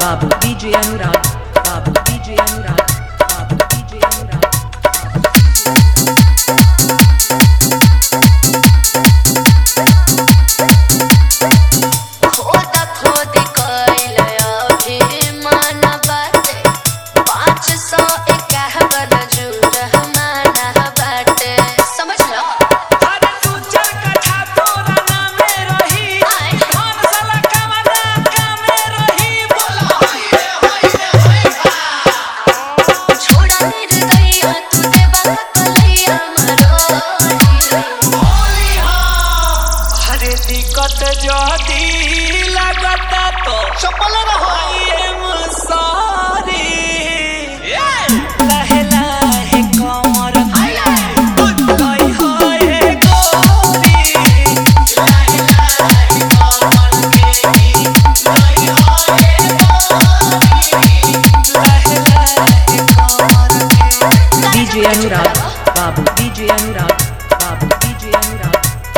Babu DJ Anurag, Babu DJ Anurag, Babu DJ Anurag. दिक्कत जदी लगता तो चपल रहो सॉरी लहे लहे कमर गई होए गोरी लहे लहे कमर के गई होए गोरी लहे लहे कमर के DJ Anurag, Babu DJ Anurag, Babu DJ Anurag.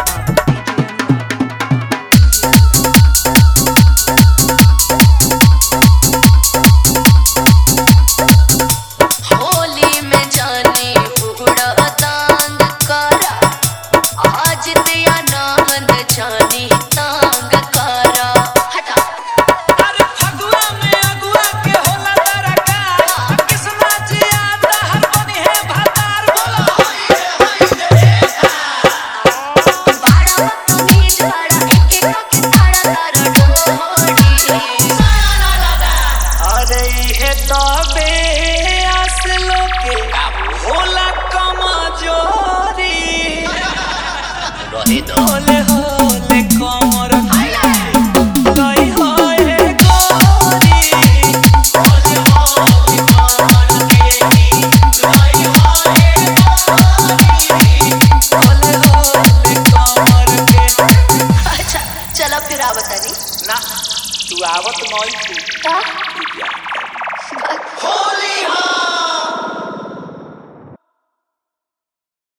होले होले कमर गई होए गोरी होले होले कमर के गई होए गोरी होले होले कमर के। अच्छा चलो फिर आवत नहीं ना तू आवत नहीं तू